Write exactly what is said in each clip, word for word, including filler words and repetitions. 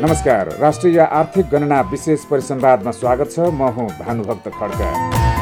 नमस्कार, राष्ट्रिय आर्थिक गणना विशेष परिसंवादमा स्वागत छ। म हुँ भानुभक्त खड्का।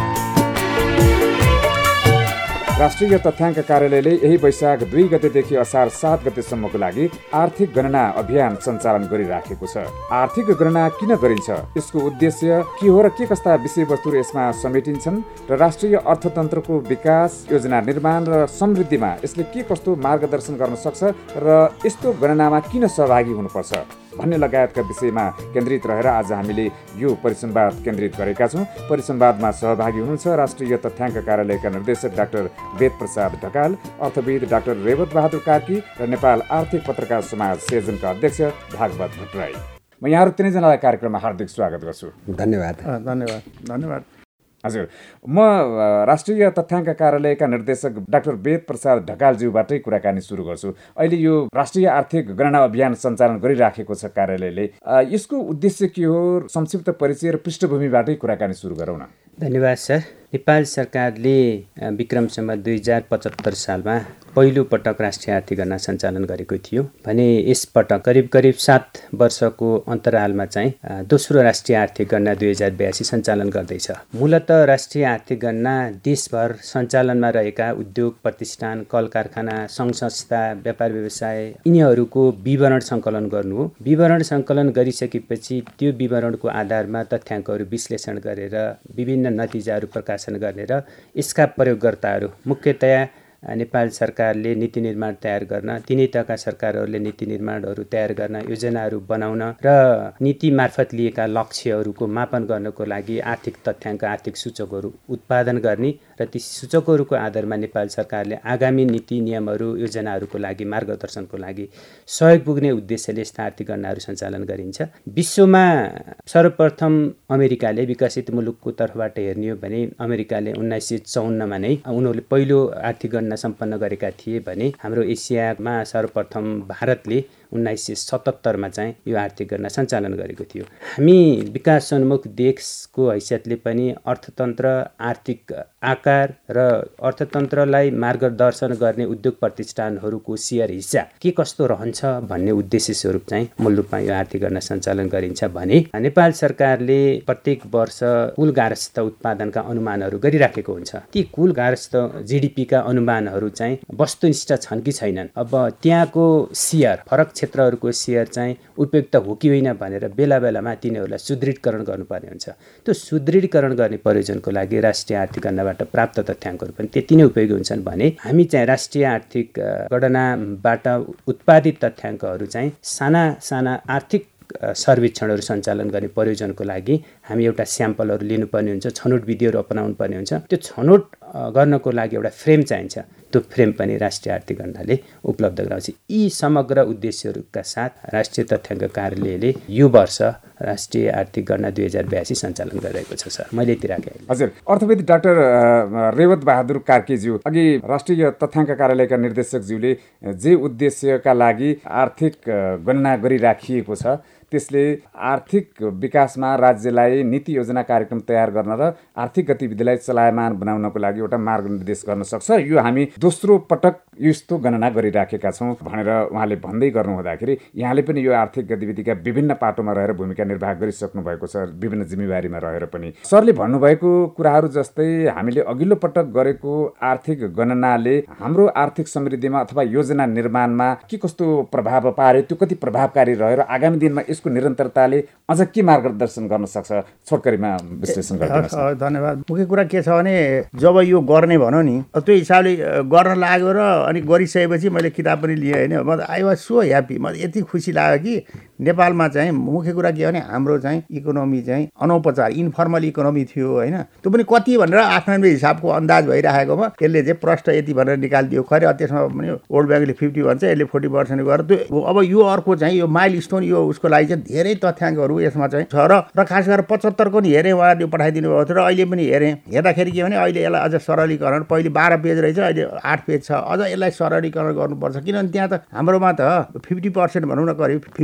राष्ट्रिय तथ्याङ्क कार्यालयले यही वैशाख दुई गतेदेखि असार सात गतेसम्मको लागि आर्थिक गणना अभियान सञ्चालन गरिराखेको छ। आर्थिक गणना किन गरिन्छ, यसको उद्देश्य के हो र के कस्ता विषयवस्तुहरू यसमा समेटिन्छन् र राष्ट्रिय अर्थतन्त्रको विकास, योजना निर्माण र समृद्धिमा यसले के कस्तो मार्गदर्शन गर्न सक्छ र यस्तो गणनामा किन सहभागी हुनुपर्छ भन्ने लगायतका विषयमा केन्द्रित रहेर आज हामीले यो परिसंवाद केन्द्रित गरेका छौँ। परिसंवादमा सहभागी हुनुहुन्छ राष्ट्रिय तथ्याङ्क कार्यालयका निर्देशक डाक्टर वेद प्रसाद ढकाल, अर्थविद डाक्टर रेवत बहादुर कार्की र नेपाल आर्थिक पत्रकार समाज सेजनका अध्यक्ष भागवत भट्टराई। म यहाँहरू तिनैजनालाई कार्यक्रममा हार्दिक स्वागत गर्छु। धन्यवाद धन्यवाद धन्यवाद हजुर, म राष्ट्रिय तथ्याङ्क कार्यालयका निर्देशक डाक्टर वेद प्रसाद ढकालज्यूबाटै कुराकानी सुरु गर्छु। अहिले यो राष्ट्रिय आर्थिक गणना अभियान सञ्चालन गरिराखेको छ कार्यालयले, यसको उद्देश्य के हो, संक्षिप्त परिचय र पृष्ठभूमिबाटै कुराकानी सुरु गरौँ न। धन्यवाद सर। नेपाल सरकारले विक्रम सम्वत दुई हजार पचहत्तर सालमा पहिलो पटक राष्ट्रिय आर्थिक गणना सञ्चालन गरेको थियो भने यसपटक करिब करिब सात वर्षको अन्तरालमा चाहिँ दोस्रो राष्ट्रिय आर्थिक गणना दुई हजार बयासी सञ्चालन गर्दैछ। मूलत राष्ट्रिय आर्थिक गणना देशभर सञ्चालनमा रहेका उद्योग, प्रतिष्ठान, कल कारखाना, सङ्घ संस्था, व्यापार व्यवसाय यिनीहरूको विवरण सङ्कलन गर्नु हो। विवरण सङ्कलन गरिसकेपछि त्यो विवरणको आधारमा तथ्याङ्कहरू विश्लेषण गरेर विभिन्न नतिजाहरू प्रकाशन गर्ने र यसका प्रयोगकर्ताहरू मुख्यतया नेपाल सरकारले नीति निर्माण तयार गर्न, तिनै तहका सरकारहरूले नीति निर्माणहरू तयार गर्न, योजनाहरू बनाउन र नीति मार्फत लिएका लक्ष्यहरूको मापन गर्नको लागि आर्थिक तथ्याङ्क, आर्थिक सूचकहरू उत्पादन गर्ने र ती सूचकहरूको आधारमा नेपाल सरकारले आगामी नीति नियमहरू, योजनाहरूको लागि, मार्गदर्शनको लागि सहयोग पुग्ने उद्देश्यले यस्ता आर्थिक गणनाहरू सञ्चालन गरिन्छ। विश्वमा सर्वप्रथम अमेरिकाले विकसित मुलुकको तर्फबाट हेर्ने हो भने अमेरिकाले उन्नाइस सय चौन्नमा नै उनीहरूले पहिलो आर्थिक गणना सम्पन्न गरेका थिए भने हाम्रो एसियामा सर्वप्रथम भारतले उन्नाइस सय सतहत्तरमा चाहिँ यो आर्थिक गणना सञ्चालन गरेको थियो। हामी विकासोन्मुख देशको हैसियतले पनि अर्थतन्त्र, आर्थिक आकार र अर्थतन्त्रलाई मार्गदर्शन गर्ने उद्योग प्रतिष्ठानहरूको सेयर हिस्सा के कस्तो रहन्छ भन्ने उद्देश्य स्वरूप चाहिँ मूल रूपमा यो आर्थिक गणना सञ्चालन गरिन्छ भने नेपाल सरकारले प्रत्येक वर्ष कुल गार्हस्थ उत्पादनका अनुमानहरू गरिराखेको हुन्छ। ती कुल गार्हस्थ जिडिपीका अनुमानहरू चाहिँ वस्तुनिष्ठ छन् कि छैनन्, अब त्यहाँको सेयर, फरक क्षेत्रहरूको सेयर चाहिँ उपयुक्त हो कि होइन भनेर बेला बेलामा तिनीहरूलाई सुदृढीकरण गर्नुपर्ने हुन्छ। त्यो सुदृढीकरण गर्ने प्रयोजनको लागि राष्ट्रिय आर्थिक गणनाबाट प्राप्त तथ्याङ्कहरू पनि त्यति नै उपयोगी हुन्छन् भने हामी चाहिँ राष्ट्रिय आर्थिक गणनाबाट उत्पादित तथ्याङ्कहरू चाहिँ साना साना आर्थिक सर्वेक्षणहरू सञ्चालन गर्ने प्रयोजनको लागि हामी एउटा स्याम्पलहरू लिनुपर्ने हुन्छ, छनौट विधिहरू अपनाउनु पर्ने हुन्छ। त्यो छनौट गर्नको लागि एउटा फ्रेम चाहिन्छ, त्यो फ्रेम पनि राष्ट्रिय आर्थिक गणनाले उपलब्ध गराउँछ। यी समग्र उद्देश्यहरूका साथ राष्ट्रिय तथ्याङ्क कार्यालयले यो वर्ष राष्ट्रिय आर्थिक गणना दुई हजार बयासी सञ्चालन गरिरहेको छ सर। मैले यति राखेँ। हजुर, अर्थविद डाक्टर रेवत बहादुर कार्कीज्यू, अघि राष्ट्रिय तथ्याङ्क कार्यालयका निर्देशकज्यूले जे उद्देश्यका लागि आर्थिक गणना गरिराखिएको छ त्यसले आर्थिक विकासमा राज्यलाई नीति योजना कार्यक्रम तयार गर्न र आर्थिक गतिविधिलाई चलायमान बनाउनको लागि एउटा मार्गनिर्देश गर्न सक्छ। यो हामी दोस्रो पटक यस्तो गणना गरिराखेका छौँ भनेर उहाँले भन्दै गर्नुहुँदाखेरि यहाँले पनि यो आर्थिक गतिविधिका विभिन्न पाटोमा रहेर भूमिका निर्वाह गरिसक्नु भएको छ, विभिन्न जिम्मेवारीमा रहेर पनि। सरले भन्नुभएको कुराहरू जस्तै हामीले अघिल्लो पटक गरेको आर्थिक गणनाले हाम्रो आर्थिक समृद्धिमा अथवा योजना निर्माणमा के कस्तो प्रभाव पार्यो, त्यो कति प्रभावकारी रह्यो र आगामी दिनमा यसको निरन्तरताले अझ के मार्गदर्शन गर्न सक्छ, छोटकरीमा विश्लेषण गरिदिनुहोस्। धन्यवाद। मुख्य कुरा के छ भने जब यो गर्ने भनौँ नि, त्यो हिसाबले गर्न लाग्यो र अनि गरिसकेपछि मैले किताब पनि लिएँ होइन, म आई वाज सो ह्याप्पी। म यति खुसी लाग्यो कि नेपालमा चाहिँ मुख्य कुरा के भने हाम्रो चाहिँ इकोनोमी चाहिँ अनौपचारिक इन्फर्मल इकोनोमी थियो होइन, त्यो पनि कति भनेर आफ्नो हिसाबको अन्दाज भइरहेकोमा यसले चाहिँ प्रष्ट यति भनेर निकालिदियो। खै त्यसमा पनि वर्ल्ड ब्याङ्कले फिफ्टी भन्छ, यसले फोर्टी पर्सेन्ट गरेर त्यो अब यो अर्को चाहिँ यो माइल स्टोन, यो उसको लागि चाहिँ धेरै तथ्याङ्कहरू यसमा चाहिँ छ र र खास गरेर पचहत्तरको नि हेरेँ, उहाँले पठाइदिनु भएको थियो र अहिले पनि हेरेँ। हेर्दाखेरि के भने अहिले यसलाई अझ सरलीकरण, पहिले बाह्र पेज रहेछ, अहिले आठ पेज छ, अझ यसलाई सरलीकरण गर्नुपर्छ। किनभने त्यहाँ त हाम्रोमा त फिफ्टी पर्सेन्ट भनौँ न, करिब फिफ्टी पर्सेन्ट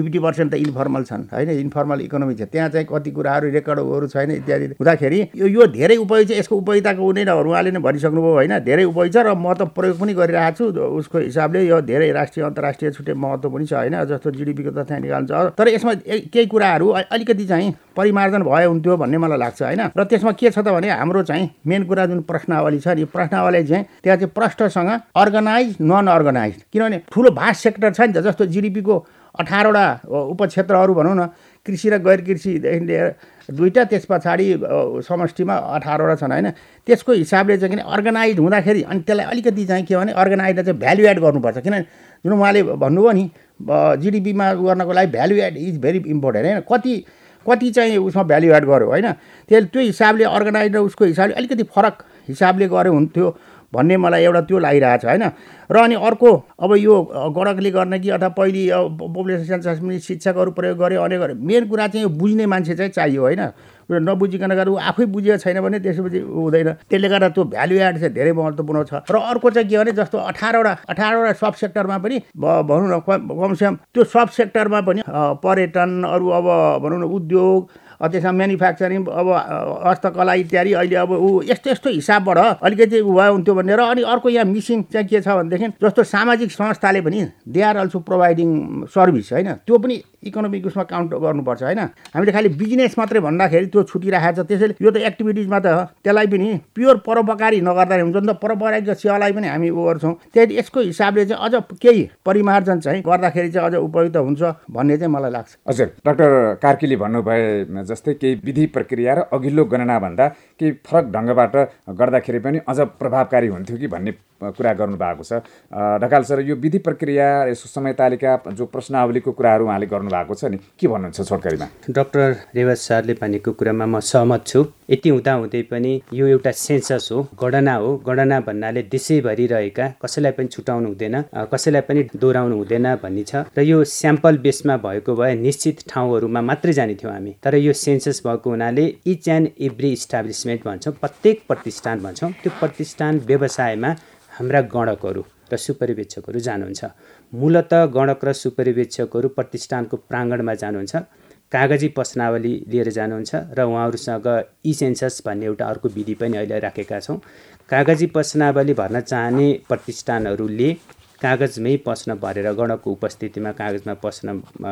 पर्सेन्ट त इन्फर्मल छन् होइन, इन्फर्मल इकोनोमी छ, त्यहाँ चाहिँ कति कुराहरू रेकर्डहरू छैन इत्यादि हुँदाखेरि यो यो धेरै उपयोग छ। यसको उपयोगिताको उनी उहाँले नै भनिसक्नुभयो होइन, धेरै उपयोग छ र म त प्रयोग पनि गरिरहेको छु। उसको हिसाबले यो धेरै राष्ट्रिय अन्तर्राष्ट्रिय छुट्टै महत्त्व पनि छ होइन, जस्तो जिडिपीको तथ्याङ्क निकाल्छ। तर यसमा केही कुराहरू अलिकति चाहिँ परिमार्जन भए हुन्थ्यो भन्ने मलाई लाग्छ होइन। र त्यसमा के छ त भने हाम्रो चाहिँ मेन कुरा जुन प्रश्नावली छ नि, प्रश्नावली चाहिँ त्यहाँ चाहिँ प्रश्नसँग अर्गनाइज नन अर्गनाइज, किनभने ठुलो भास्ट सेक्टर छ नि त, जस्तो जिडिपीको अठारवटा उपक्षेत्रहरू भनौँ न, कृषि र गैर कृषिदेखि लिएर दुईवटा, त्यस पछाडि समष्टिमा अठारवटा छन् होइन। त्यसको हिसाबले चाहिँ किन अर्गनाइज हुँदाखेरि अनि त्यसलाई अलिकति चाहिँ के भने अर्गनाइजलाई चाहिँ भ्यालु एड गर्नुपर्छ। किनभने जुन उहाँले भन्नुभयो नि जिडिपीमा गर्नको लागि value add is very important होइन, कति कति चाहिँ उसमा भ्यालु एड गर्यो होइन, त्यसले त्यो हिसाबले अर्गनाइज र उसको हिसाबले अलिकति फरक हिसाबले गरे हुन्थ्यो भन्ने मलाई एउटा त्यो लागिरहेको छ होइन। र अनि अर्को अब यो गणकले गर्ने कि अथवा पहिले पपुलेसन सेन्ससमा शिक्षकहरू प्रयोग गरे अनेक गरे, मेन कुरा चाहिँ यो बुझ्ने मान्छे चाहिँ चाहियो होइन। नबुझिकन गएर ऊ आफै बुझेको छैन भने त्यसपछि हुँदैन। त्यसले गर्दा त्यो भ्यालु एड चाहिँ धेरै महत्त्वपूर्ण छ। र अर्को चाहिँ के भने जस्तो अठारवटा अठारवटा सब सेक्टरमा पनि भनौँ न कमसेकम त्यो सब सेक्टरमा पनि पर्यटन, अरू अब भनौँ न उद्योग, त्यसमा म्यानुफ्याक्चरिङ, अब हस्तकला इत्यादि, अहिले अब ऊ यस्तो यस्तो हिसाबबाट अलिकति ऊ भयो हुन्थ्यो भन्ने। र अनि अर्को यहाँ मिसिङ चाहिँ के छ भनेदेखि जस्तो सामाजिक संस्थाले पनि they are also providing service होइन, त्यो पनि इकोनोमिक उसमा काउन्ट गर्नुपर्छ होइन। हामीले खालि बिजनेस मात्रै भन्दाखेरि त्यो छुटिरहेको छ। त्यसैले यो त एक्टिभिटिजमा त त्यसलाई पनि प्योर परोपकारी नगर्दा हुन्छ नि त, परोपकारी सेवालाई पनि हामी उ गर्छौँ। त्यही यसको हिसाबले चाहिँ अझ केही परिमार्जन चाहिँ गर्दाखेरि चाहिँ अझ उपयुक्त हुन्छ भन्ने चाहिँ मलाई लाग्छ। हजुर, डाक्टर कार्कीले भन्नुभए जस्तै केही विधि प्रक्रिया र अघिल्लो गणनाभन्दा केही फरक ढङ्गबाट गर्दाखेरि पनि अझ प्रभावकारी हुन्थ्यो कि भन्ने कुरा गर्नुभएको छ। ढकाल सर, यो विधि प्रक्रिया, यसको समय तालिका, जो प्रश्नावलीको कुराहरू उहाँले गर्नुभएको छ नि, के भन्नुहुन्छ छोटकरीमा? डाक्टर रेवत सरले भनेको कुरामा म सहमत छु। यति हुँदाहुँदै पनि यो एउटा सेन्सस हो, गणना हो। गणना भन्नाले देशैभरि रहेका, कसैलाई पनि छुटाउनु हुँदैन, कसैलाई पनि दोहोऱ्याउनु हुँदैन भन्ने छ। र यो स्याम्पल बेसमा भएको भए निश्चित ठाउँहरूमा मात्रै जाने थियौँ हामी। तर यो सेन्सस भएको हुनाले इच एन्ड एभ्री इस्टाब्लिसमेन्ट भन्छौँ, प्रत्येक प्रतिष्ठान भन्छौँ, त्यो प्रतिष्ठान व्यवसायमा हाम्रा गणकहरू र सुपरिवेक्षकहरू जानुहुन्छ। मूलत गणक र सुपरिवेक्षकहरू प्रतिष्ठानको प्राङ्गणमा जानुहुन्छ, कागजी प्रश्नावली लिएर जानुहुन्छ र उहाँहरूसँग ई सेन्सस भन्ने एउटा अर्को विधि पनि अहिले राखेका छौँ। कागजी प्रश्नावली भर्न चाहने प्रतिष्ठानहरूले कागजमै प्रश्न भरेर गणकको उपस्थितिमा कागजमा प्रश्न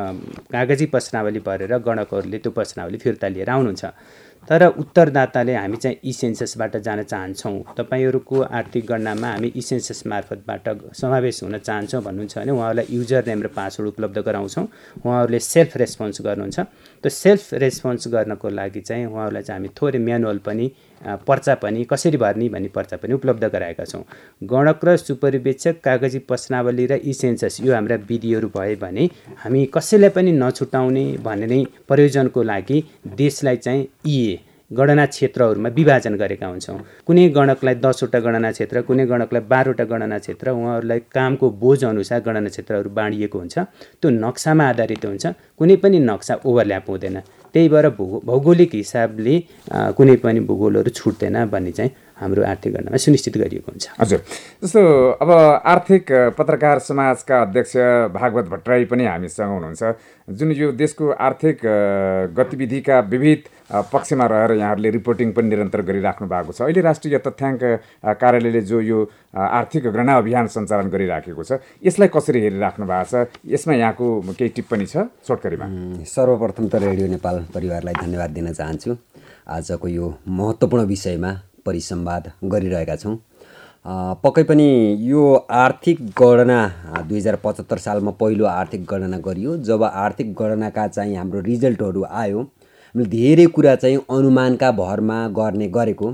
कागजी प्रश्नावली भरेर गणकहरूले त्यो प्रश्नावली फिर्ता लिएर आउनुहुन्छ। तर उत्तरदाताले हामी चाहिँ ई सेन्ससबाट जान चाहन्छौँ, तपाईँहरूको आर्थिक गणनामा हामी ई सेन्सस मार्फतबाट समावेश हुन चाहन्छौँ भन्नुहुन्छ भने उहाँहरूलाई युजर नेम र पासवर्ड उपलब्ध गराउँछौँ। उहाँहरूले सेल्फ रेस्पोन्स गर्नुहुन्छ। त्यो सेल्फ रेस्पोन्स गर्नको लागि चाहिँ उहाँहरूलाई चाहिँ हामी थोरै म्यानुअल पनि, पर्चा पनि कसरी भर्ने भन्ने पर्चा पनि उपलब्ध गराएका छौँ। गणक र सुपरिवेक्षक, कागजी प्रश्नावली र ई सेन्सस यो हाम्रा विधिहरू भए भने हामी कसैलाई पनि नछुटाउने भन्ने प्रयोजनको लागि देशलाई चाहिँ इए गणना क्षेत्रहरूमा विभाजन गरेका हुन्छौँ। कुनै गणकलाई दसवटा गणना क्षेत्र, कुनै गणकलाई बाह्रवटा गणना क्षेत्र, उहाँहरूलाई कामको बोझ अनुसार गणना क्षेत्रहरू बाँडिएको हुन्छ। त्यो नक्सामा आधारित हुन्छ, कुनै पनि नक्सा ओभरल्याप हुँदैन। त्यही भएर भूगो भौगोलिक हिसाबले कुनै पनि भूगोलहरू छुट्दैन भन्ने चाहिँ हाम्रो आर्थिक गणनामा सुनिश्चित गरिएको हुन्छ। हजुर, जस्तो अब आर्थिक पत्रकार समाजका अध्यक्ष भागवत भट्टराई पनि हामीसँग हुनुहुन्छ, जुन यो देशको आर्थिक गतिविधिका विविध पक्षमा रहेर यहाँहरूले रिपोर्टिङ पनि निरन्तर गरिराख्नु भएको छ। अहिले राष्ट्रिय तथ्याङ्क कार्यालयले जो यो आर्थिक गणना अभियान सञ्चालन गरिराखेको छ, यसलाई कसरी हेरिराख्नु भएको छ? यसमा यहाँको केही टिप्पणी छ छोटकरीमा? सर्वप्रथम त रेडियो नेपाल परिवारलाई धन्यवाद दिन चाहन्छु। आजको यो महत्त्वपूर्ण विषयमा परिसंवाद गरिरहेका छौँ। पक्कै पनि यो आर्थिक गणना दुई हजार पचहत्तर सालमा पहिलो आर्थिक गणना गरियो। जब आर्थिक गणनाका चाहिँ हाम्रो रिजल्टहरू आयो, हामीले धेरै कुरा चाहिँ अनुमानका भरमा गर्ने गरेको।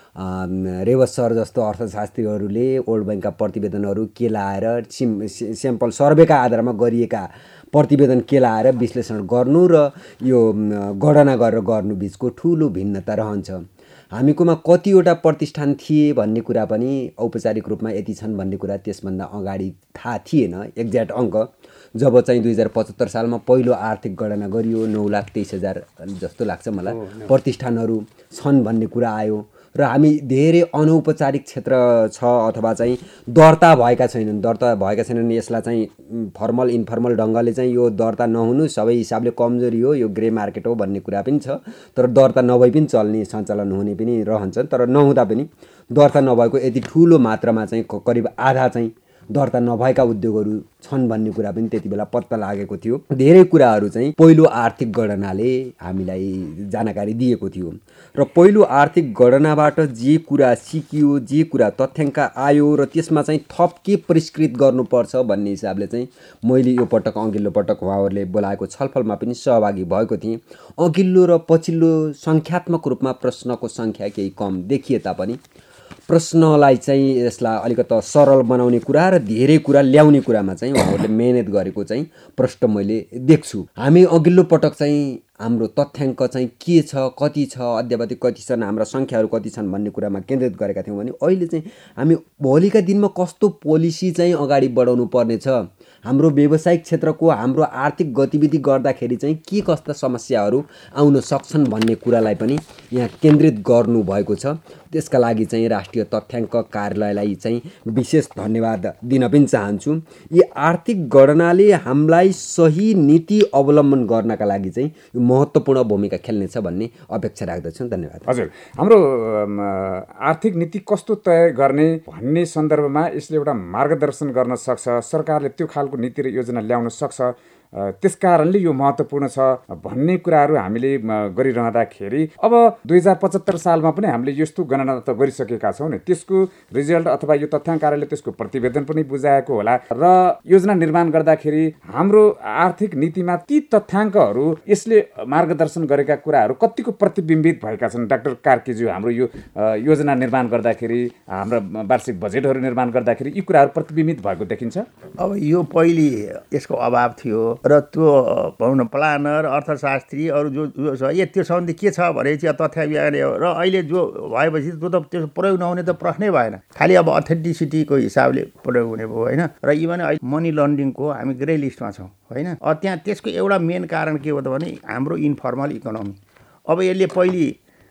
रेवत सर जस्तो अर्थशास्त्रीहरूले वर्ल्ड ब्याङ्कका प्रतिवेदनहरू के लाएर सिम स्याम्पल सर्वेका आधारमा गरिएका प्रतिवेदन के लाएर विश्लेषण गर्नु र यो गणना गरेर गर्नु बिचको ठुलो भिन्नता रहन्छ। हामीकोमा कतिवटा प्रतिष्ठान थिए भन्ने कुरा पनि औपचारिक रूपमा यति छन् भन्ने कुरा त्यसभन्दा अगाडि थाहा थिएन एक्ज्याक्ट अङ्क। जब चाहिँ दुई हजार पचहत्तर सालमा पहिलो आर्थिक गणना गरियो, नौ लाख तेइस हजार जस्तो लाग्छ मलाई प्रतिष्ठानहरू छन् भन्ने कुरा आयो। र हामी धेरै अनौपचारिक क्षेत्र छ अथवा चाहिँ दर्ता भएका छैनन् दर्ता भएका छैनन् यसलाई चाहिँ फर्मल इन्फर्मल ढङ्गले चाहिँ यो दर्ता नहुनु सबै हिसाबले कमजोरी हो, यो ग्रे मार्केट हो भन्ने कुरा पनि छ। तर दर्ता नभई पनि चल्ने सञ्चालन हुने पनि रहन्छन्। तर नहुँदा पनि दर्ता नभएको यति ठुलो मात्रामा चाहिँ करिब आधा चाहिँ दर्ता नभएका उद्योगहरू छन् भन्ने कुरा पनि त्यति बेला पत्ता लागेको थियो। धेरै कुराहरू चाहिँ पहिलो आर्थिक गणनाले हामीलाई जानकारी दिएको थियो र पहिलो आर्थिक गणनाबाट जे कुरा सिकियो, जे कुरा तथ्याङ्क आयो र त्यसमा चाहिँ थप के परिष्कृत गर्नुपर्छ भन्ने हिसाबले चाहिँ मैले यो पटक अघिल्लो पटक उहाँहरूले बोलाएको छलफलमा पनि सहभागी भएको थिएँ। अघिल्लो र पछिल्लो सङ्ख्यात्मक रूपमा प्रश्नको सङ्ख्या केही कम देखिए तापनि प्रश्नलाई चाहिँ यसलाई अलिकति सरल बनाउने कुरा र धेरै कुरा ल्याउने कुरामा चाहिँ उहाँहरूले मेहनत गरेको चाहिँ प्रष्ट मैले देख्छु। हामी अघिल्लो पटक चाहिँ हाम्रो तथ्याङ्क चाहिँ के छ, कति छ, अद्यावधि कति छन्, हाम्रा सङ्ख्याहरू कति छन् भन्ने कुरामा केन्द्रित गरेका थियौँ भने अहिले चाहिँ हामी भोलिका दिनमा कस्तो पोलिसी चाहिँ अगाडि बढाउनु पर्नेछ, हाम्रो व्यावसायिक क्षेत्रको हाम्रो आर्थिक गतिविधि गर्दाखेरि चाहिँ के कस्ता समस्याहरू आउन सक्छन् भन्ने कुरालाई पनि यहाँ केन्द्रित गर्नुभएको छ। त्यसका लागि चाहिँ राष्ट्रिय तथ्याङ्क कार्यालयलाई चाहिँ विशेष धन्यवाद दिन पनि चाहन्छु। यी आर्थिक गणनाले हामीलाई सही नीति अवलम्बन गर्नका लागि चाहिँ महत्त्वपूर्ण भूमिका खेल्नेछ भन्ने अपेक्षा राख्दछु। धन्यवाद। हजुर, हाम्रो आर्थिक नीति कस्तो तय गर्ने भन्ने सन्दर्भमा यसले एउटा मार्गदर्शन गर्न सक्छ, सरकारले त्यो खालको नीति र योजना ल्याउन सक्छ। त्यस कारणले यो महत्त्वपूर्ण छ भन्ने कुराहरू हामीले गरिरहँदाखेरि अब दुई हजार पचहत्तर सालमा पनि हामीले यस्तो गणना त गरिसकेका छौँ नि, त्यसको रिजल्ट अथवा यो तथ्याङ्क कार्यालयले त्यसको प्रतिवेदन पनि बुझाएको होला र योजना निर्माण गर्दाखेरि हाम्रो आर्थिक नीतिमा ती तथ्याङ्कहरू यसले मार्गदर्शन गरेका कुराहरू कतिको प्रतिबिम्बित भएका छन्। डाक्टर कार्कीज्यू, हाम्रो यो योजना निर्माण गर्दाखेरि, हाम्रा वार्षिक बजेटहरू निर्माण गर्दाखेरि यी कुराहरू प्रतिबिम्बित भएको देखिन्छ? अब यो पहिले यसको अभाव थियो र त्यो भनौँ न प्लानर, अर्थशास्त्री अरू जो जो छ ए त्यो सम्बन्धी के छ भनेपछि तथ्य विज्ञान र अहिले जो भएपछि त्यो त त्यो प्रयोग नहुने त प्रश्नै भएन, खालि अब अथेन्टिसिटीको हिसाबले प्रयोग हुने भयो होइन। र इभन अहिले मनी लन्ड्रिङको हामी ग्रे लिस्टमा छौँ होइन। त्यहाँ त्यसको एउटा मेन कारण के हो त भने हाम्रो इन्फर्मल इकोनोमी। अब यसले पहिले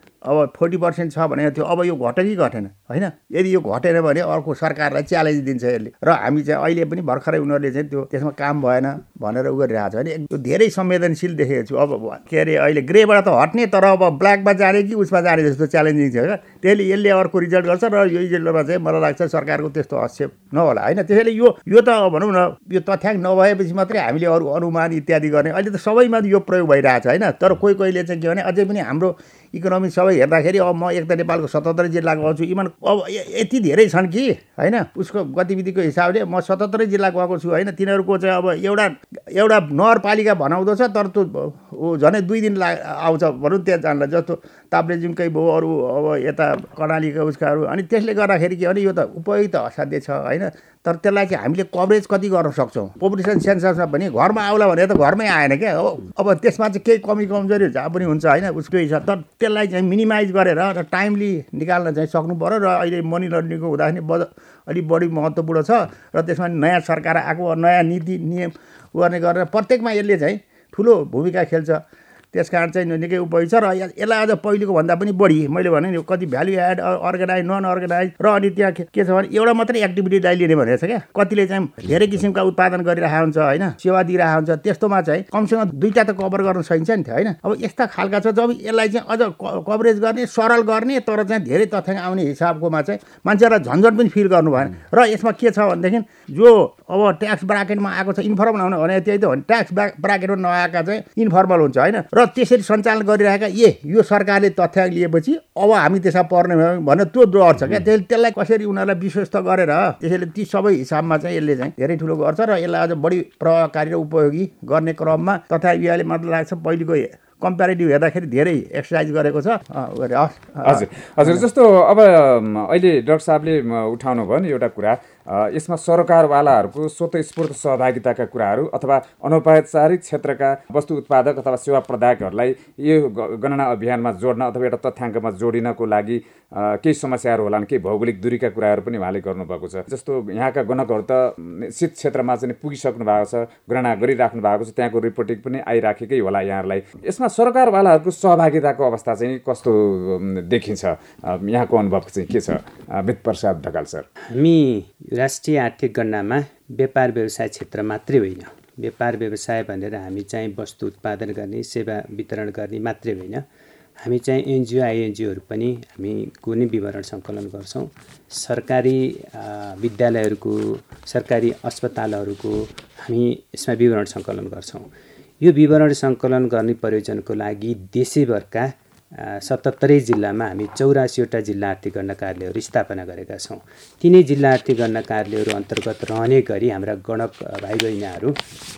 अब फोर्टी पर्सेन्ट छ भनेको थियो, अब यो घट्यो कि घटेन होइन। यदि यो घटेन भने अर्को सरकारलाई च्यालेन्ज दिन्छ यसले। र हामी चाहिँ अहिले पनि भर्खरै उनीहरूले चाहिँ त्यो त्यसमा काम भएन भनेर उ गरिरहेको छ भने त्यो धेरै संवेदनशील देखेको छु। अब के अरे अहिले ग्रेबाट त हट्ने तर अब ब्ल्याकमा जाने कि उसमा जाने जस्तो च्यालेन्जिङ छ क्या। त्यसले यसले अर्को रिजल्ट गर्छ र यो रिजल्टमा चाहिँ मलाई लाग्छ सरकारको त्यस्तो हस्तक्षेप नहोला होइन। त्यसैले यो यो त भनौँ न यो तथ्याङ्क नभएपछि मात्रै हामीले अरू अनुमान इत्यादि गर्ने। अहिले त सबैमा यो प्रयोग भइरहेको छ होइन। तर कोही कोहीले चाहिँ के भने अझै पनि हाम्रो इकोनोमी सबै हेर्दाखेरि अब म एक त नेपालको सतहत्तरै जिल्ला गएको छु, इभन अब यति धेरै छन् कि होइन उसको गतिविधिको हिसाबले म सतहत्तरै जिल्ला गएको छु होइन। तिनीहरूको चाहिँ अब एउटा एउटा नगरपालिका बनाउँदो छ तर त्यो झनै दुई दिन ला आउँछ भनौँ त्यहाँ जानलाई, जस्तो ताप्लेजुङकै भयो अरू अब यता कर्णालीका उसकाहरू। अनि त्यसले गर्दाखेरि के भने यो त उपयुक्त असाध्य छ होइन। तर त्यसलाई चाहिँ हामीले कभरेज कति गर्न सक्छौँ। पपुलेसन सेन्ससमा पनि घरमा आउला भने त घरमै आएन क्या। अब अब त्यसमा चाहिँ केही कमी कमजोरी जहाँ पनि हुन्छ होइन उसको हिसाब। तर त्यसलाई चाहिँ मिनिमाइज गरेर र टाइमली निकाल्न चाहिँ सक्नु पऱ्यो। र अहिले मनी लन्ड्रिङको हुँदाखेरि बज अलिक बढी महत्त्वपूर्ण छ। र त्यसमा नयाँ सरकार आएको नयाँ नीति नियम गर्ने गरेर प्रत्येकमा यसले चाहिँ ठुलो भूमिका खेल्छ। त्यस कारण चाहिँ निकै उपयोगी छ। र यसलाई अझ पहिलेको भन्दा पनि बढी मैले भने नि कति value add organise non organise र अनि त्यहाँ के छ भने एउटा मात्रै एक्टिभिटीलाई लिने भनेको छ क्या। कतिले चाहिँ धेरै किसिमका उत्पादन गरिरहेको हुन्छ होइन, सेवा दिइरहेको हुन्छ। त्यस्तोमा चाहिँ कमसेकम दुईवटा त कभर गर्न सकिन्छ नि त होइन। अब यस्ता खालका छ जब यसलाई चाहिँ अझ कभरेज गर्ने, सरल गर्ने तर चाहिँ धेरै तथ्याङ्क आउने हिसाबकोमा चाहिँ मान्छेहरूलाई झन्झट पनि फिल गर्नु भएन। र यसमा के छ भनेदेखि जो अब ट्याक्स ब्राकेटमा आएको छ इन्फर्मल आउने भने त्यही त हो नि, ट्याक्स ब्राकेटमा नआएका चाहिँ इन्फर्मल हुन्छ होइन। र त्यसरी सञ्चालन गरिरहेका ए यो सरकारले तथ्याङ्क लिएपछि अब हामी त्यसमा पर्ने भयो भने त्यो डर छ क्या। त्यसले त्यसलाई कसरी उनीहरूलाई विश्वस्त गरेर त्यसैले ती सबै हिसाबमा चाहिँ यसले चाहिँ धेरै ठुलो गर्छ। र यसलाई अझ बढी प्रभावकारी र उपयोगी गर्ने क्रममा तथा यसले मतलब लाग्छ पहिलेको कम्पेरिटिभ हेर्दाखेरि धेरै एक्सर्साइज गरेको छ। हजुर हजुर जस्तो अब अहिले डाक्टर साहबले उठाउनु भयो नि एउटा कुरा, यसमा सरकारवालाहरूको स्वतःस्फूर्त सहभागिताका कुराहरू अथवा अनौपचारिक क्षेत्रका वस्तु उत्पादक अथवा सेवा प्रदायकहरूलाई यो गणना अभियानमा जोड्न अथवा एउटा तथ्याङ्कमा जोडिनको लागि केही समस्याहरू होलान्, केही भौगोलिक दूरीका कुराहरू पनि उहाँले गर्नुभएको छ। जस्तो यहाँका गणकहरू त निश्चित क्षेत्रमा चाहिँ पुगिसक्नु भएको छ, गणना गरिराख्नु भएको छ, त्यहाँको रिपोर्टिङ पनि आइराखेकै होला यहाँहरूलाई। यसमा सरकारवालाहरूको सहभागिताको अवस्था चाहिँ कस्तो देखिन्छ? यहाँको अनुभव चाहिँ के छ मितप्रसाद ढकाल सर? हामी राष्ट्रिय आर्थिक गणनामा व्यापार व्यवसाय क्षेत्र मात्रै होइन, व्यापार व्यवसाय भनेर हामी चाहिँ वस्तु उत्पादन गर्ने, सेवा वितरण गर्ने मात्रै होइन, हामी चाहिँ एनजिओ आइएनजिओहरू पनि हामी कुनै विवरण सङ्कलन गर्छौँ। सरकारी विद्यालयहरूको, सरकारी अस्पतालहरूको हामी यसमा विवरण सङ्कलन गर्छौँ। यो विवरण सङ्कलन गर्ने प्रयोजनको लागि देशैभरका सतहत्तरै जिल्लामा हामी चौरासीवटा जिल्ला आर्थिक गणना कार्यालयहरू स्थापना गरेका छौँ। तिनै जिल्ला आर्थिक गणना कार्यालयहरू अन्तर्गत रहने गरी हाम्रा गणक भाइ बहिनीहरू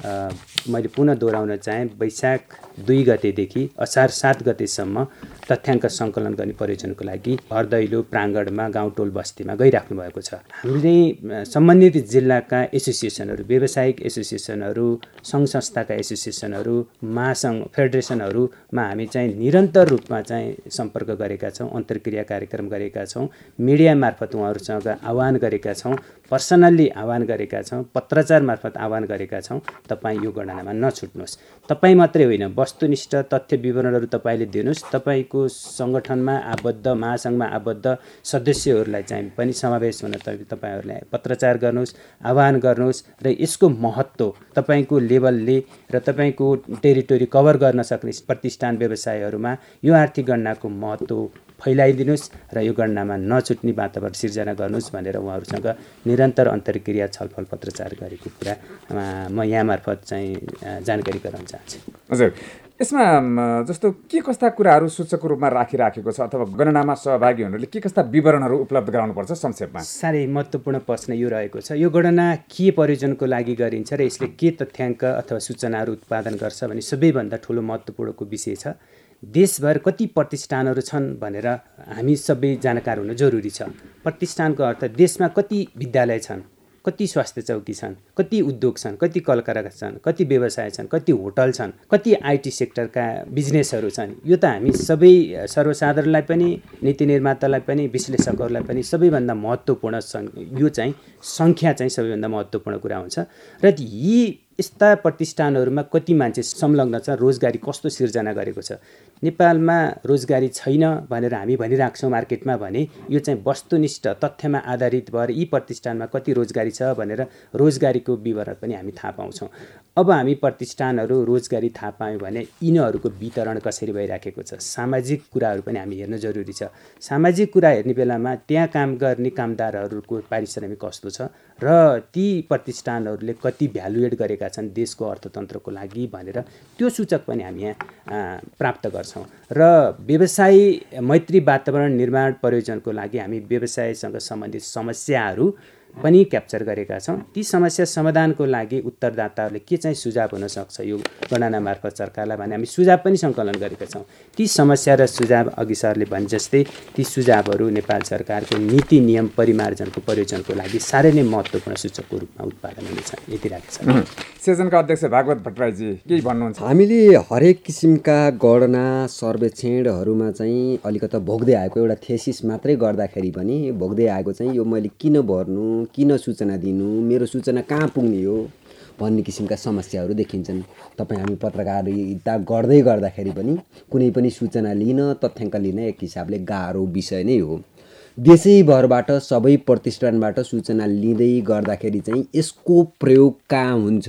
मैले पुनः दोहोऱ्याउन चाहेँ, वैशाख दुई गतेदेखि असार सात गतेसम्म तथ्याङ्क सङ्कलन गर्ने प्रयोजनको लागि घर दैलो प्राङ्गणमा गाउँटोल बस्तीमा गइराख्नु भएको छ। हामीले सम्बन्धित जिल्लाका एसोसिएसनहरू, व्यावसायिक एसोसिएसनहरू, सङ्घ संस्थाका एसोसिएसनहरू, महासङ्घ फेडरेसनहरूमा हामी चाहिँ निरन्तर रूपमा चाहिँ सम्पर्क गरेका छौँ, अन्तर्क्रिया कार्यक्रम गरेका छौँ, मिडिया मार्फत उहाँहरूसँग आह्वान गरेका छौँ, पर्सनल्ली आह्वान गरेका छौँ, पत्रचार मार्फत आह्वान गरेका छौँ, तपाईँ यो गणनामा नछुट्नुहोस्। तपाईँ मात्रै होइन, वस्तुनिष्ठ तथ्य विवरणहरू तपाईँले दिनुहोस्, तपाईँको सङ्गठनमा आबद्ध, महासङ्घमा आबद्ध सदस्यहरूलाई चाहिँ पनि समावेश हुन तपाईँहरूले पत्रचार गर्नुहोस्, आह्वान गर्नुहोस् र यसको महत्त्व तपाईँको लेभलले र तपाईँको टेरिटोरी कभर गर्न सक्ने प्रतिष्ठान व्यवसायहरूमा यो आर्थिक गणनाको महत्त्व फैलाइदिनुहोस् र यो गणनामा नछुट्ने वातावरण सिर्जना गर्नुहोस् भनेर उहाँहरूसँग निरन्तर अन्तर्क्रिया छलफल पत्रचार गरेको कुरा म यहाँ मार्फत चाहिँ जानकारी गराउन चाहन्छु। हजुर, यसमा जस्तो के कस्ता कुराहरू सूचकको रूपमा राखिराखेको छ अथवा गणनामा सहभागी हुनेले के कस्ता विवरणहरू उपलब्ध गराउनुपर्छ संक्षेपमा? साह्रै महत्त्वपूर्ण प्रश्न यो रहेको छ। यो गणना के प्रयोजनको लागि गरिन्छ र यसले के तथ्याङ्क अथवा सूचनाहरू उत्पादन गर्छ भन्ने सबैभन्दा ठुलो महत्त्वपूर्णको विषय छ। देशभर कति प्रतिष्ठानहरू छन् भनेर हामी सबै जानकार हुनु जरुरी छ। प्रतिष्ठानको अर्थ देशमा कति विद्यालय छन्, कति स्वास्थ्य चौकी छन्, कति उद्योग छन्, कति कलकारखाना छन्, कति व्यवसाय छन्, कति होटल छन्, कति आइटी सेक्टरका बिजनेसहरू छन्। यो त हामी सबै सर्वसाधारणलाई पनि, नीति निर्मातालाई पनि, विश्लेषकहरूलाई पनि सबैभन्दा महत्त्वपूर्ण यो चाहिँ सङ्ख्या चाहिँ सबैभन्दा महत्त्वपूर्ण कुरा हुन्छ। र यी यस्ता प्रतिष्ठानहरूमा कति मान्छे संलग्न छ, रोजगारी कस्तो सिर्जना गरेको छ। नेपालमा रोजगारी छैन भनेर हामी भनिराख्छौँ मार्केटमा भने यो चाहिँ वस्तुनिष्ठ तथ्यमा आधारित भएर यी प्रतिष्ठानमा कति रोजगारी छ भनेर रोजगारीको विवरण पनि हामी थाहा पाउँछौँ। अब हामी प्रतिष्ठानहरू रोजगारी थाहा पायौँ भने यिनीहरूको वितरण कसरी भइराखेको छ, सामाजिक कुराहरू पनि हामी हेर्न जरुरी छ। सामाजिक कुरा हेर्ने बेलामा त्यहाँ काम गर्ने कामदारहरूको पारिश्रमिक कस्तो छ र ती प्रतिष्ठानहरूले कति भ्यालु एड गरेका छन् देशको अर्थतन्त्रको लागि भनेर त्यो सूचक पनि हामी यहाँ प्राप्त गर्छौँ। र व्यवसाय मैत्री वातावरण निर्माण प्रयोजनको लागि हामी व्यवसायसँग सम्बन्धित समस्याहरू पनि क्याप्चर गरेका छौँ। ती समस्या समाधानको लागि उत्तरदाताहरूले के चाहिँ सुझाव हुन सक्छ यो गणना मार्फत सरकारलाई भने हामी सुझाव पनि सङ्कलन गरेका छौँ। ती समस्या र सुझाव अघि सरले भने जस्तै ती सुझावहरू नेपाल सरकारको नीति नियम परिमार्जनको प्रयोजनको लागि साह्रै नै महत्त्वपूर्ण सूचकको रूपमा उत्पादन हुनेछ। यति राखेको छ। सेजनका अध्यक्ष भागवत भट्टराईजी केही भन्नुहुन्छ? हामीले हरेक किसिमका गणना सर्वेक्षणहरूमा चाहिँ अलिकता भोग्दै आएको एउटा थेसिस मात्रै गर्दाखेरि पनि भोग्दै आएको चाहिँ यो मैले किन भर्नु, किन सूचना दिनु, मेरो सूचना कहाँ पुग्ने हो भन्ने किसिमका समस्याहरू देखिन्छन्। तपाईँ हामी पत्रकारिता गर्दै गर्दाखेरि पनि कुनै पनि सूचना लिन, तथ्याङ्क लिन एक हिसाबले गाह्रो विषय नै हो। देशैभरबाट सबै प्रतिष्ठानबाट सूचना लिँदै गर्दाखेरि चाहिँ यसको प्रयोग कहाँ हुन्छ,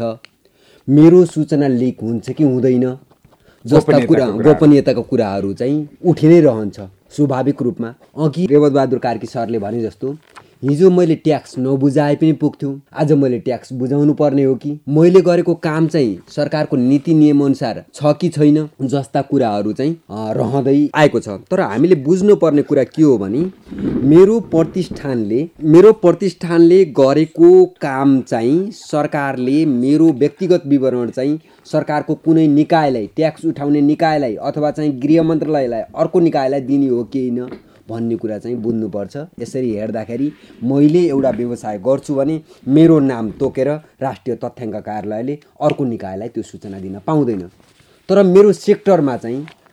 मेरो सूचना लिक हुन्छ कि हुँदैन जस्ता कुरा, गोपनीयताको कुराहरू चाहिँ उठि नै रहन्छ स्वाभाविक रूपमा। अघि रेवतबहादुर कार्की सरले भने जस्तो हिजो मैले ट्याक्स नबुझाए पनि पुग्थ्यो, आज मैले ट्याक्स बुझाउनु पर्ने हो कि, मैले गरेको काम चाहिँ सरकारको नीति नियमअनुसार छ कि छैन जस्ता कुराहरू चाहिँ रहँदै आएको छ। तर हामीले बुझ्नुपर्ने कुरा के हो भने मेरो प्रतिष्ठानले मेरो प्रतिष्ठानले गरेको काम चाहिँ सरकारले मेरो व्यक्तिगत विवरण चाहिँ सरकारको कुनै निकायलाई, ट्याक्स उठाउने निकायलाई अथवा चाहिँ गृह मन्त्रालयलाई, अर्को निकायलाई दिने हो कि होइन भन्ने कुरा चाहिँ बुझ्नुपर्छ। यसरी हेर्दाखेरि मैले एउटा व्यवसाय गर्छु भने मेरो नाम तोकेर राष्ट्रिय तथ्याङ्क कार्यालयले अर्को निकायलाई त्यो सूचना दिन पाउँदैन। तर मेरो सेक्टरमा चाहिँ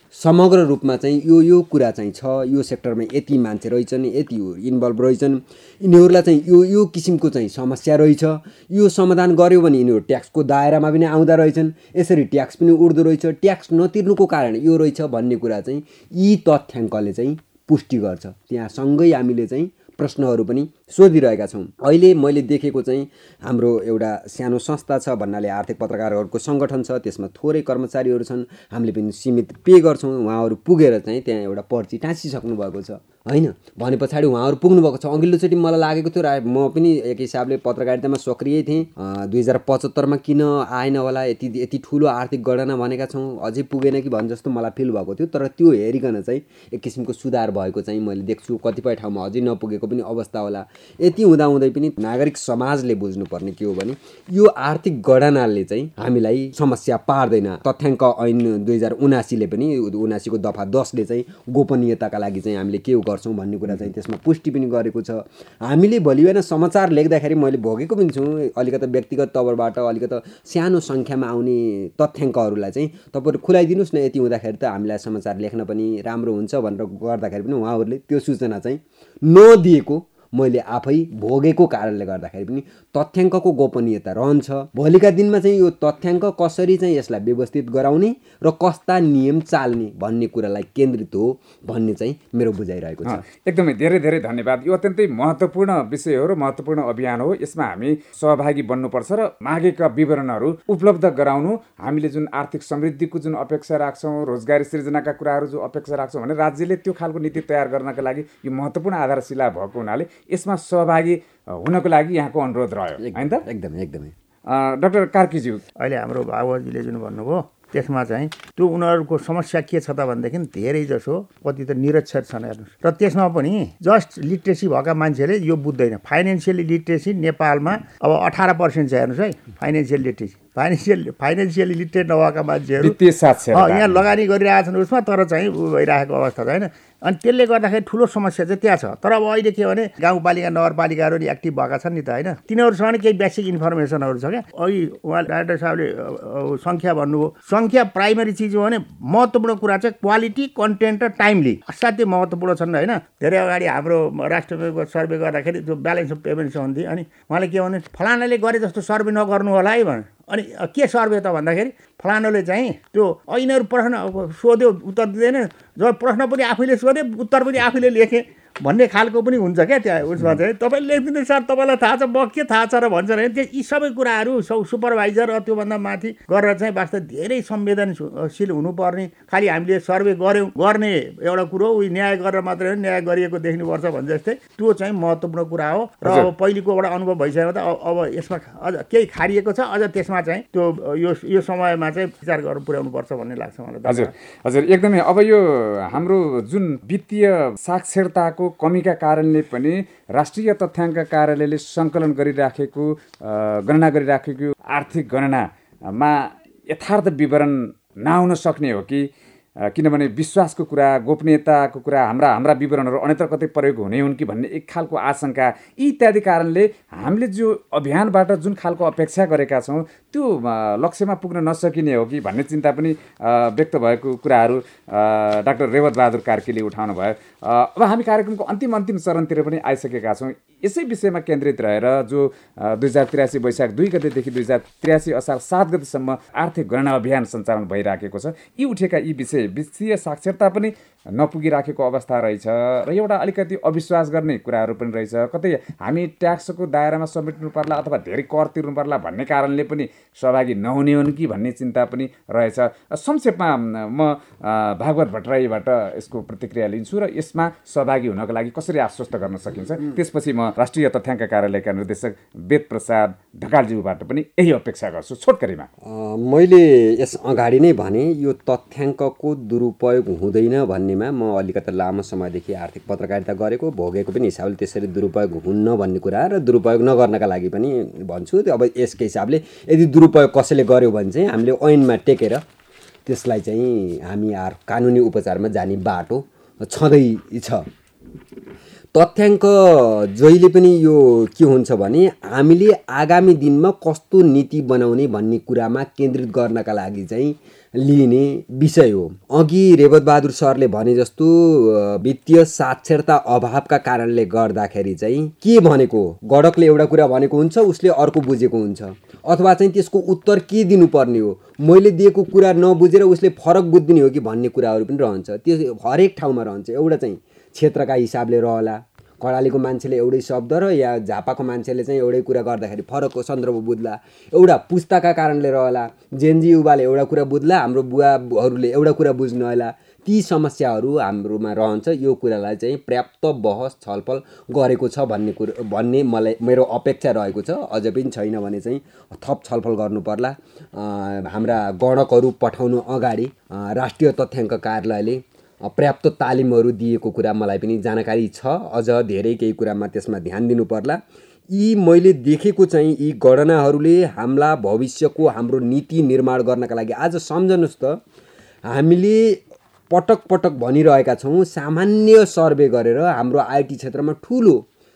समग्र रूपमा चाहिँ यो यो कुरा चाहिँ छ, यो सेक्टरमा यति मान्छे रहेछन्, यति इन्भल्भ रहेछन्, यिनीहरूलाई चाहिँ यो यो किसिमको चाहिँ समस्या रहेछ, यो समाधान गर्यो भने यिनीहरू ट्याक्सको दायरामा पनि आउँदा रहेछन्, यसरी ट्याक्स पनि उठ्दो रहेछ, ट्याक्स नतिर्नुको कारण यो रहेछ भन्ने कुरा चाहिँ यी तथ्याङ्कले चाहिँ पुष्टि गर्छ। त्यहाँ सँगै हामीले चाहिँ प्रश्नहरू पनि सोधिरहेका छौँ। अहिले मैले देखेको चाहिँ हाम्रो एउटा सानो संस्था छ भन्नाले आर्थिक पत्रकारहरूको सङ्गठन छ, त्यसमा थोरै कर्मचारीहरू छन्, हामीले पनि सीमित पे गर्छौँ। उहाँहरू पुगेर चाहिँ त्यहाँ एउटा पर्ची टाँसिसक्नु भएको छ होइन, भने पछाडि उहाँहरू पुग्नुभएको छ। अघिल्लोचोटि मलाई लागेको थियो, रा म पनि एक हिसाबले पत्रकारितामा सक्रिय थिएँ, दुई हजार पचहत्तरमा किन आएन होला, यति यति ठुलो आर्थिक गणना भनेका छौँ, अझै पुगेन कि भन् जस्तो मलाई फिल भएको थियो। तर त्यो हेरिकन चाहिँ एक किसिमको सुधार भएको चाहिँ मैले देख्छु। कतिपय ठाउँमा अझै नपुगेको पनि अवस्था होला। यति हुँदाहुँदै पनि नागरिक समाजले बुझ्नुपर्ने के हो भने यो आर्थिक गणनाले चाहिँ हामीलाई समस्या पार्दैन। तथ्याङ्क ऐन दुई हजार उनासीले पनि उनासीको दफा दसले चाहिँ गोपनीयताका लागि चाहिँ हामीले के गर्छौँ भन्ने कुरा चाहिँ त्यसमा पुष्टि पनि गरेको छ। हामीले भोलि बिहान समाचार लेख्दाखेरि मैले भोगेको पनि छु, अलिकति व्यक्तिगत तवरबाट अलिकति सानो सङ्ख्यामा आउने तथ्याङ्कहरूलाई चाहिँ तपाईँहरू खुलाइदिनुहोस् न, यति हुँदाखेरि त हामीलाई समाचार लेख्न पनि राम्रो हुन्छ भनेर गर्दाखेरि पनि उहाँहरूले त्यो सूचना चाहिँ नदिएको मैले आफै भोगेको कारणले गर्दाखेरि पनि तथ्याङ्कको गोपनीयता रहन्छ। भोलिका दिनमा चाहिँ यो तथ्याङ्क कसरी चाहिँ यसलाई व्यवस्थित गराउने र कस्ता नियम चाल्ने भन्ने कुरालाई केन्द्रित हो भन्ने चाहिँ मेरो बुझाइरहेको छ। एकदमै धेरै धेरै धन्यवाद। यो अत्यन्तै महत्त्वपूर्ण विषय हो र महत्त्वपूर्ण अभियान हो। यसमा हामी सहभागी बन्नुपर्छ र मागेका विवरणहरू उपलब्ध गराउनु, हामीले जुन आर्थिक समृद्धिको जुन अपेक्षा राख्छौँ, रोजगारी सृजनाका कुराहरू जो अपेक्षा राख्छौँ भने राज्यले त्यो खालको नीति तयार गर्नका लागि यो महत्त्वपूर्ण आधारशिला भएको हुनाले यसमा सहभागी हुनको लागि यहाँको अनुरोध रह्यो होइन त? एकदमै एकदमै। डाक्टर कार्कीज्यू, अहिले हाम्रो बाबुजीले जुन भन्नुभयो त्यसमा चाहिँ त्यो उनीहरूको समस्या के छ त भनेदेखि धेरै जसो कति त निरक्षर छन् हेर्नुहोस्, र त्यसमा पनि जस्ट लिट्रेसी भएका मान्छेले यो बुझ्दैन। फाइनेन्सियल लिट्रेसी नेपालमा अब अठार पर्सेन्ट छ हेर्नुहोस् है, financial literacy financial financially literate नभएका मान्छेहरू यहाँ लगानी गरिरहेछन् उसमा, तर चाहिँ उ भइरहेको अवस्था छ होइन। अनि त्यसले गर्दाखेरि ठुलो समस्या चाहिँ त्यहाँ छ। तर अब अहिले के भने गाउँपालिका नगरपालिकाहरू एक्टिभ भएका छन् नि त होइन, तिनीहरूसँग केही बेसिक इन्फर्मेसनहरू छ क्या। अहिले उहाँ डाक्टर साहबले सङ्ख्या भन्नुभयो, सङ्ख्या प्राइमेरी चिज हो भने महत्त्वपूर्ण कुरा चाहिँ क्वालिटी, कन्टेन्ट र टाइमली असाध्यै महत्त्वपूर्ण छन् होइन। धेरै अगाडि हाम्रो राष्ट्र ब्याङ्कको सर्वे गर्दाखेरि त्यो ब्यालेन्स अफ पेमेन्ट हुन्थ्यो, अनि उहाँले के भने फलानाले गरे जस्तो सर्वे नगर्नु होला है भने। अनि के सर्वे त भन्दाखेरि फलानाले चाहिँ त्यो ऐनहरू प्रश्न सोध्यो उत्तर दिँदैन, जब प्रश्न पनि आफैले सोधे उत्तर पनि आफैले लेखेँ भन्ने खालको पनि हुन्छ क्या त्यहाँ उसमा चाहिँ। तपाईँले लेखिदिनु सर तपाईँलाई थाहा छ, म के थाहा छ र भन्छ भने त्यो यी सबै कुराहरू सब सुपरभाइजर त्योभन्दा माथि गरेर चाहिँ वास्तव धेरै संवेदनशील हुनुपर्ने। खालि हामीले सर्वे गऱ्यौँ गर्ने एउटा कुरो उयो न्याय गरेर मात्रै न्याय गरिएको देख्नुपर्छ भने जस्तै त्यो चाहिँ महत्त्वपूर्ण कुरा हो। र अब पहिलेको एउटा अनुभव भइसक्यो त अब यसमा अझ केही खारिएको छ, अझ त्यसमा चाहिँ त्यो यो यो समयमा चाहिँ विचार गरेर पुर्याउनुपर्छ भन्ने लाग्छ मलाई। हजुर हजुर एकदमै। अब यो हाम्रो जुन वित्तीय साक्षरताको कमीका कारणले पनि राष्ट्रिय तथ्याङ्क कार्यालयले सङ्कलन गरिराखेको गणना गरिराखेको आर्थिक गणनामा यथार्थ विवरण नआउन सक्ने हो कि किनभने विश्वासको कुरा, गोपनीयताको कुरा, हाम्रा हाम्रा विवरणहरू अन्यत्र कतै प्रयोग हुने हुन् कि भन्ने एक खालको आशंका इत्यादि कारणले हामीले जो अभियानबाट जुन खालको अपेक्षा गरेका छौँ त्यो लक्ष्यमा पुग्न नसकिने हो कि भन्ने चिन्ता पनि व्यक्त भएको कुराहरू डाक्टर रेवत बहादुर कार्कीले उठाउनु भयो। अब हामी कार्यक्रमको अन्तिम अन्तिम चरणतिर पनि आइसकेका छौँ। यसै विषयमा केन्द्रित रहेर जो दुई हजार त्रियासी वैशाख दुई गतेदेखि दुई हजार त्रियासी असार सात गतेसम्म आर्थिक गणना अभियान सञ्चालन भइराखेको छ, यी उठेका यी विषय वित्तीय साक्षरता पनि नपुगिराखेको अवस्था रहेछ र एउटा अलिकति अविश्वास गर्ने कुराहरू पनि रहेछ। कतै हामी ट्याक्सको दायरामा समेट्नु पर्ला अथवा धेरै कर तिर्नु पर्ला भन्ने कारणले पनि सहभागी नहुने हुन् कि भन्ने चिन्ता पनि रहेछ। संक्षेपमा म भागवत भट्टराईबाट यसको प्रतिक्रिया लिन्छु र यसमा सहभागी हुनको लागि कसरी आश्वस्त गर्न सकिन्छ, त्यसपछि म राष्ट्रिय तथ्याङ्क कार्यालयका निर्देशक वेद प्रसाद ढकालज्यूबाट पनि यही अपेक्षा गर्छु छोटकरीमा। मैले यस अगाडि नै भने यो तथ्याङ्कको दुरुपयोग हुँदैन भन्नेमा म अलिकति लामो समयदेखि आर्थिक पत्रकारिता गरेको भोगेको पनि हिसाबले त्यसरी दुरुपयोग हुन्न भन्ने कुरा र दुरुपयोग नगर्नका लागि पनि भन्छु। अब यसको हिसाबले यदि दुरुपयोग कसैले गर्यो भने चाहिँ हामीले ऐनमा टेकेर त्यसलाई चाहिँ हामी आर कानुनी उपचारमा जाने बाटो छँदैछ। तथ्याङ्क जहिले पनि यो के हुन्छ भने हामीले आगामी दिनमा कस्तो नीति बनाउने भन्ने कुरामा केन्द्रित गर्नका लागि चाहिँ लिने विषय हो। अघि रेवत बहादुर सरले भने जस्तो वित्तीय साक्षरता अभावका कारणले गर्दाखेरि चाहिँ के भनेको, गडकले एउटा कुरा भनेको हुन्छ, उसले अर्को बुझेको हुन्छ, अथवा चाहिँ त्यसको उत्तर के दिनुपर्ने हो, मैले दिएको कुरा नबुझेर उसले फरक बुझिदिने हो कि भन्ने कुराहरू पनि रहन्छ। त्यो हरेक ठाउँमा रहन्छ। एउटा चाहिँ क्षेत्रका हिसाबले रहला, कर्णालीको मान्छेले एउटै शब्द र या झापाको मान्छेले चाहिँ एउटै कुरा गर्दाखेरि फरकको सन्दर्भ बुझ्ला, एउटा पुस्ताका कारणले रहला, जेनजी युवाले एउटा कुरा बुझ्ला, हाम्रो बुवाहरूले एउटा कुरा बुझ्नु होला। ती समस्याहरू हाम्रोमा रहन्छ। यो कुरालाई चाहिँ पर्याप्त बहस छलफल गरेको छ भन्ने कुरा भन्ने मलाई मेरो अपेक्षा रहेको छ। अझ पनि छैन भने चाहिँ थप छलफल गर्नु पर्ला। हाम्रा गणकहरू पठाउनु अगाडि राष्ट्रिय तथ्याङ्क कार्यालयले पर्याप्त तालिमहरू दिएको कुरा मलाई पनि जानकारी छ। अझ धेरै केही कुरामा त्यसमा ध्यान दिनु पर्ला। यी मैले देखेको चाहिँ यी गणनाहरूले हाम्रा भविष्यको हाम्रो नीति निर्माण गर्नका लागि, आज सम्झनुहोस् त, हामीले पटक पटक भनिरहेका छौँ सामान्य सर्वे गरेर हाम्रो आइटी क्षेत्रमा ठुलो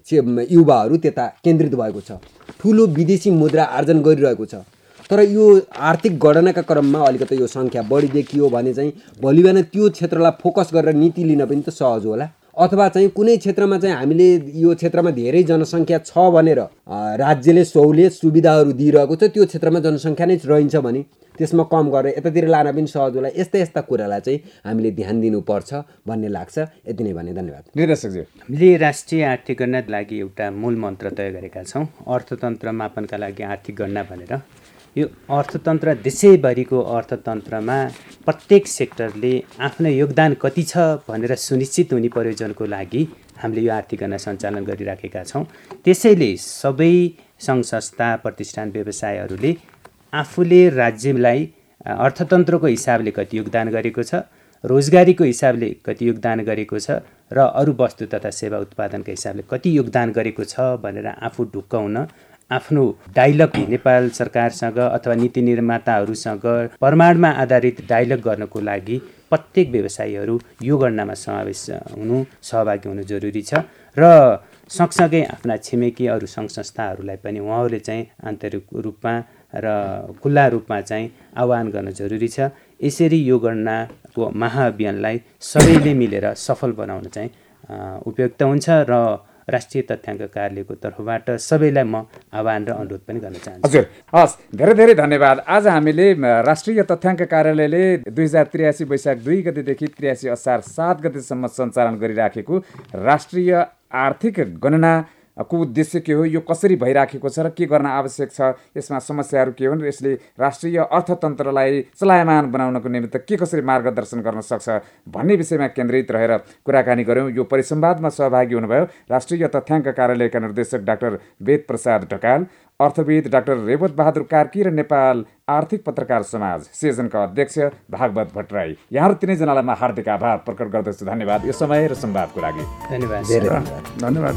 युवाहरू त्यता केन्द्रित भएको छ, ठुलो विदेशी मुद्रा आर्जन गरिरहेको छ। तर यो आर्थिक गणनाका क्रममा अलिकति यो सङ्ख्या बढी देखियो भने चाहिँ भोलि बिहान त्यो क्षेत्रलाई फोकस गरेर नीति लिन पनि त सहज होला। अथवा चाहिँ कुनै क्षेत्रमा चाहिँ हामीले यो क्षेत्रमा धेरै जनसङ्ख्या छ भनेर राज्यले सहुलियत सुविधाहरू दिइरहेको छ, त्यो क्षेत्रमा जनसङ्ख्या नै रहन्छ भने त्यसमा कम गरेर यतातिर लान पनि सहज होला। यस्ता यस्ता कुरालाई चाहिँ हामीले ध्यान दिनुपर्छ भन्ने लाग्छ। यति नै भने धन्यवाद। निर्देशकजी, हामीले राष्ट्रिय आर्थिक गणनाका लागि एउटा मूल मन्त्र तय गरेका छौँ, अर्थतन्त्र मापनका लागि आर्थिक गणना भनेर। यो अर्थतन्त्र देशैभरिको अर्थतन्त्रमा प्रत्येक सेक्टरले आफ्नो योगदान कति छ भनेर सुनिश्चित हुने प्रयोजनको लागि हामीले यो आर्थिक गणना सञ्चालन गरिराखेका छौँ। त्यसैले सबै सङ्घ संस्था प्रतिष्ठान व्यवसायहरूले आफूले राज्यलाई अर्थतन्त्रको हिसाबले कति योगदान गरेको छ, रोजगारीको हिसाबले कति योगदान गरेको छ र अरू वस्तु तथा सेवा उत्पादनका हिसाबले कति योगदान गरेको छ भनेर आफू ढुक्क हुन, आफ्नो डायलग नेपाल सरकारसँग अथवा नीति निर्माताहरूसँग प्रमाणमा आधारित डायलग गर्नको लागि प्रत्येक व्यवसायीहरू यो गणनामा समावेश हुनु, सहभागी हुनु जरुरी छ। र सँगसँगै आफ्ना छिमेकी अरू सङ्घ संस्थाहरूलाई पनि उहाँहरूले चाहिँ आन्तरिक रूपमा र खुल्ला रूपमा चाहिँ आह्वान गर्न जरुरी छ। यसरी यो गणनाको महाअभियानलाई सबैले मिलेर सफल बनाउन चाहिँ उपयुक्त हुन्छ र राष्ट्रिय तथ्याङ्क कार्यालयको तर्फबाट सबैलाई म आह्वान र अनुरोध पनि गर्न चाहन्छु। हजुर, हस्, धेरै धेरै धन्यवाद। आज हामीले राष्ट्रिय तथ्याङ्क कार्यालयले दुई हजार त्रियासी वैशाख दुई गतेदेखि त्रियासी असार सात गतेसम्म सञ्चालन गरिराखेको राष्ट्रिय आर्थिक गणना को उद्देश्य के हो, यो कसरी भइराखेको छ र के गर्न आवश्यक छ, यसमा समस्याहरू के हुन् र यसले राष्ट्रिय अर्थतन्त्रलाई चलायमान बनाउनको निमित्त के कसरी मार्गदर्शन गर्न सक्छ भन्ने विषयमा केन्द्रित रहेर कुराकानी गऱ्यौँ। यो परिसंवादमा सहभागी हुनुभयो राष्ट्रिय तथ्याङ्क कार्यालयका निर्देशक डाक्टर वेद प्रसाद ढकाल, अर्थविद डाक्टर रेवत बहादुर कार्की र नेपाल आर्थिक पत्रकार समाज सेजनका अध्यक्ष भागवत भट्टराई। यहाँहरू तिनैजनालाई म हार्दिक आभार प्रकट गर्दछु। धन्यवाद यो समय र संवादको लागि। धन्यवाद। धन्यवाद।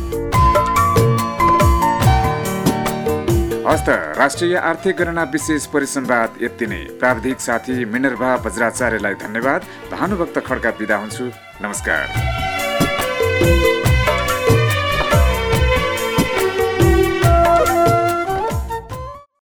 हस्त राष्ट्रिय आर्थिक गणना विशेष परिसंवाद यति नै। प्राविधिक साथी मिनर्भा वज्राचार्यलाई धन्यवाद। भानुभक्त खड्का बिदा हुन्छु। नमस्कार।